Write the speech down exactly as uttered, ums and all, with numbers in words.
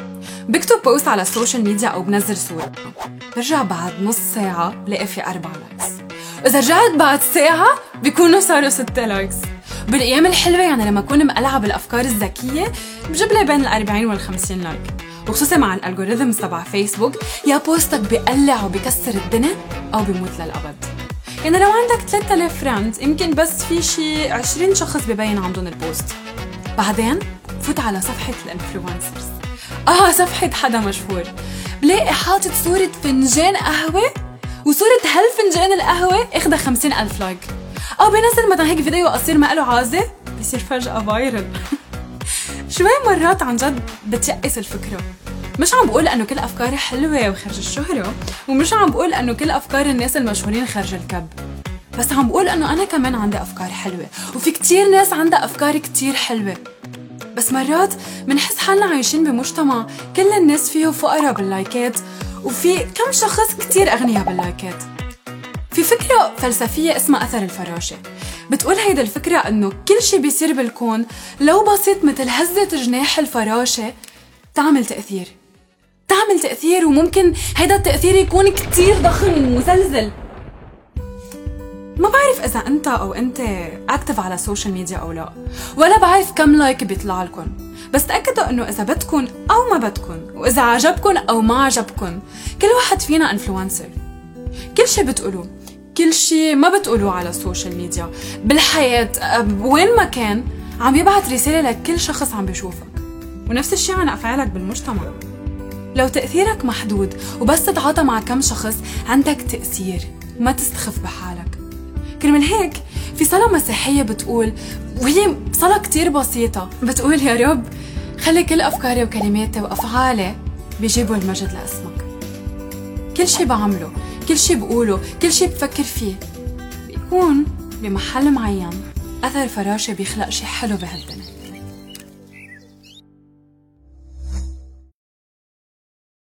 بكتب بوست على السوشيال ميديا أو بنزل صورة، برجع بعد نص ساعة بلاقي في أربع لايكس، وإذا رجعت بعد ساعة بيكونوا صاروا ستة لايكس. بالأيام الحلوة يعني لما أكون مقلعة بالأفكار الذكية بجيب لي بين الأربعين والخمسين لايك، وخصوصا مع الألغوريثمز تبع فيسبوك يا بوستك بيقلع وبيكسر الدنيا أو بيموت للأبد. يعني لو عندك ثلاثة آلاف فريند يمكن بس في شي عشرين شخص ببين عندهم البوست. بعدين فوت على صفحة الانفلونسرز، اه صفحة حدا مشهور، بلاقي حاطط صورة فنجان قهوة وصورة هالفنجان القهوة اخدها خمسين ألف لايك، أو بينزل مثلا هيك فيديو قصير ما له عازة بيصير فجأة فايرل. شوي مرات عن جد بتيأس الفكرة. مش عم بقول أنه كل أفكاري حلوة وخرج الشهرة، ومش عم بقول أنه كل أفكار الناس المشهورين خرج الكب، بس عم بقول أنه أنا كمان عندي أفكار حلوة، وفي كتير ناس عندها أفكار كتير حلوة. بس مرات منحس حالنا عايشين بمجتمع كل الناس فيه فقراء باللايكات، وفي كم شخص كتير أغنياء باللايكات. في فكرة فلسفية اسمها أثر الفراشة، بتقول هيدا الفكرة أنه كل شي بيصير بالكون لو بسيط مثل هزة جناح الفراشة تعمل تأثير تعمل تأثير وممكن هيدا التأثير يكون كتير ضخم ومزلزل. ما بعرف إذا أنت أو أنت أكتف على السوشيال ميديا أو لا، ولا بعرف كم لايك بيطلع لكم، بس تأكدوا أنه إذا بدكن أو ما بدكن، وإذا عجبكن أو ما عجبكن، كل واحد فينا إنفلونسر. كل شي بتقولوه، كل شي ما بتقولوه على السوشيال ميديا، بالحياة، وين ما كان، عم يبعت رسالة لكل شخص عم بيشوفك، ونفس الشي عن أفعالك بالمجتمع. لو تأثيرك محدود وبس تتعاطى مع كم شخص عندك تأثير، ما تستخف بحالك. كرمال هيك في صلاة مسيحية بتقول، وهي صلاة كتير بسيطة، بتقول يا رب خلي كل أفكاري وكلماتي وأفعالي بيجيبوا المجد لاسمك. كل شي بعمله، كل شي بقوله، كل شي بفكر فيه بيكون بمحل معين أثر فراشة بيخلق شي حلو بهالدنيا.